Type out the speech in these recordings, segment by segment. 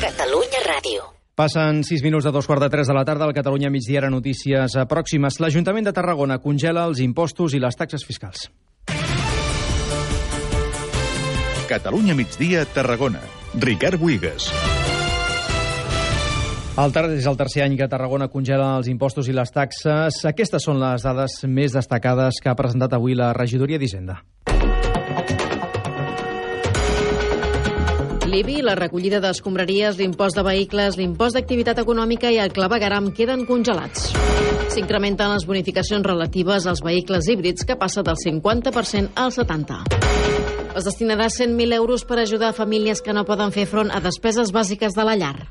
Catalunya Ràdio. Passen 6 minuts de 2:15 de la tarda. Al Catalunya Migdia era notícies pròximes. L'Ajuntament de Tarragona congela els impostos i les taxes fiscals. Catalunya Migdia, Tarragona. Ricard Buigas. És el tercer any que Tarragona congela els impostos i les taxes. Aquestes són les dades més destacades que ha presentat avui la regidoria d'Hisenda. L'IBI, la recollida d'escombraries, l'impost de vehicles, l'impost d'activitat econòmica i el clavegueram queden congelats. S'incrementen les bonificacions relatives als vehicles híbrids, que passa del 50% al 70%. Es destinarà 100.000 euros per ajudar a famílies que no poden fer front a despeses bàsiques de la llar.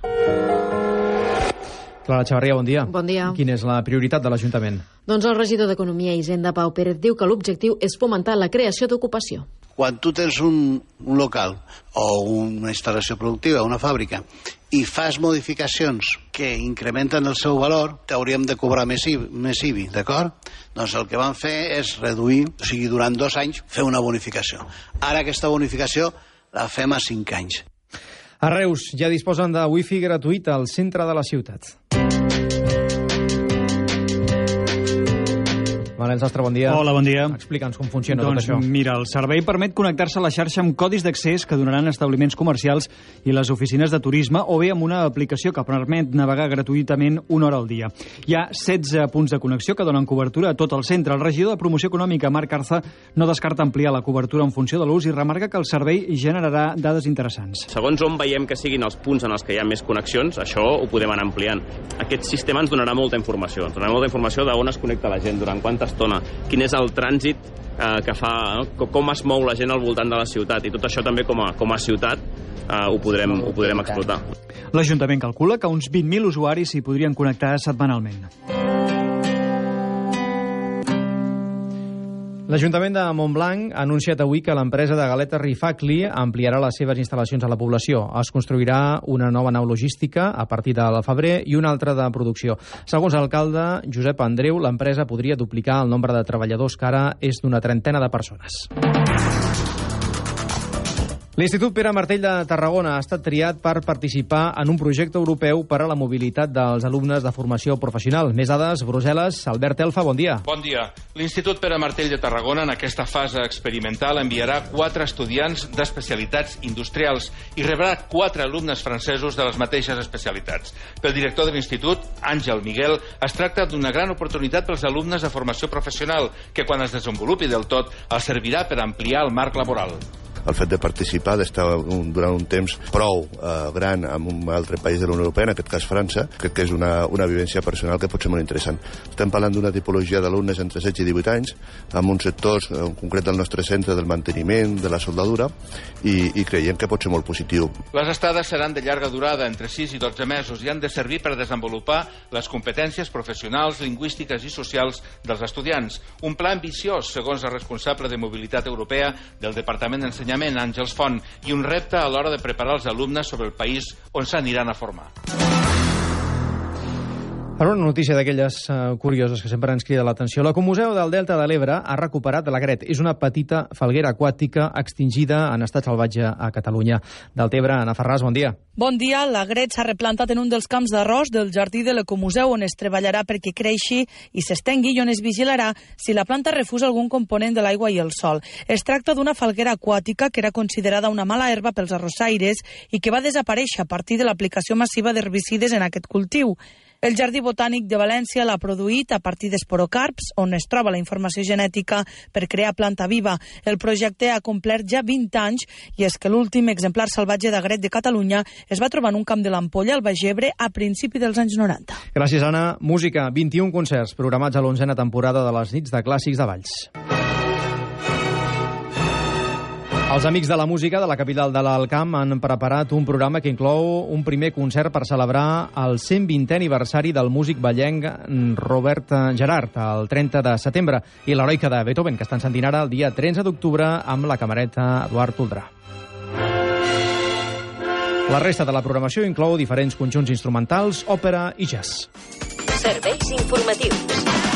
Clara Chavarria, bon dia. Bon dia. Quina és la prioritat de l'Ajuntament? Doncs el regidor d'Economia i Hisenda, Pau Pérez, diu que l'objectiu és fomentar la creació d'ocupació. Quan tu tens un local o una instal·lació productiva, una fàbrica, i fas modificacions que incrementen el seu valor, t'hauríem de cobrar més IBI, d'acord? Doncs el que van fer és reduir, o sigui, durant 2 anys, fer una bonificació. Ara aquesta bonificació la fem a 5 anys. A Reus ja disposen de wifi gratuït al centre de la ciutat. Manel Sastre, bon dia. Hola, bon dia. Explica'ns com funciona tot això. Mira, el servei permet connectar-se a la xarxa amb codis d'accés que donaran establiments comercials i les oficines de turisme, o bé amb una aplicació que permet navegar gratuïtament 1 hora al dia. Hi ha 16 punts de connexió que donen cobertura a tot el centre. El regidor de Promoció Econòmica, Marc Arza, no descarta ampliar la cobertura en funció de l'ús i remarca que el servei generarà dades interessants. Segons on veiem que siguin els punts en els que hi ha més connexions, això ho podem anar ampliant. Aquest sistema ens donarà molta informació. Ens donarà molta informació d'on es connecta la gent, durant quanta estona, quin és el trànsit que fa, com es mou la gent al voltant de la ciutat, i tot això també com a ciutat ho podrem explotar. L'Ajuntament calcula que uns 20.000 usuaris s'hi podrien connectar setmanalment. L'Ajuntament de Montblanc ha anunciat avui que l'empresa de galetes Rifacli ampliarà les seves instal·lacions a la població. Es construirà una nova nau logística a partir de febrer i una altra de producció. Segons l'alcalde Josep Andreu, l'empresa podria duplicar el nombre de treballadors, que ara és d'una 30 de persones. L'Institut Pere Martell de Tarragona ha estat triat per participar en un projecte europeu per a la mobilitat dels alumnes de formació professional. Més dades, Brussel·les. Albert Elfa, bon dia. Bon dia. L'Institut Pere Martell de Tarragona, en aquesta fase experimental, enviarà 4 estudiants d'especialitats industrials i rebrà 4 alumnes francesos de les mateixes especialitats. Pel director de l'Institut, Àngel Miguel, es tracta d'una gran oportunitat pels alumnes de formació professional, que quan es desenvolupi del tot, els servirà per ampliar el marc laboral. El fet de participar, d'estar durant un temps prou gran en un altre país de la Unió Europea, en aquest cas França, crec que és una vivència personal que pot ser molt interessant. Estem parlant d'una tipologia d'alumnes entre 16 i 18 anys, amb uns sectors, en concret del nostre centre, del manteniment, de la soldadura, i creiem que pot ser molt positiu. Les estades seran de llarga durada, entre 6 i 12 mesos, i han de servir per desenvolupar les competències professionals, lingüístiques i socials dels estudiants. Un pla ambiciós, segons el responsable de mobilitat europea del Departament d'Ensenyament, Àngels Font, i un repte a l'hora de preparar els alumnes sobre el país on s'aniran a formar. Ara una notícia d'aquelles curioses que sempre ens crida l'atenció. L'Ecomuseu del Delta de l'Ebre ha recuperat la Gret. És una petita falguera aquàtica extingida en estat salvatge a Catalunya. Deltebre, Ana Ferràs, bon dia. Bon dia. La Gret s'ha replantat en un dels camps d'arròs del jardí de l'Ecomuseu, on es treballarà perquè creixi i s'estengui, i on es vigilarà si la planta refusa algun component de l'aigua i el sol. Es tracta d'una falguera aquàtica que era considerada una mala herba pels arrossaires i que va desaparèixer a partir de l'aplicació massiva d'herbicides en aquest cultiu. El Jardí Botànic de València l'ha produït a partir d'esporocarps, on es troba la informació genètica per crear planta viva. El projecte ha complert ja 20 anys, i és que l'últim exemplar salvatge d'agret de Catalunya es va trobar en un camp de l'Ampolla, al Baix Ebre, a principi dels anys 90. Gràcies, Anna. Música, 21 concerts programats a l'11a temporada de les nits de clàssics de Valls. Els Amics de la Música de la capital de l'Alt Camp han preparat un programa que inclou un primer concert per celebrar el 120è aniversari del músic vallenc Robert Gerard, el 30 de setembre, i l'Heroica de Beethoven, que estan sentint ara el dia 13 d'octubre amb la camereta Eduard Toldrà. La resta de la programació inclou diferents conjunts instrumentals, òpera i jazz. Serveis informatius.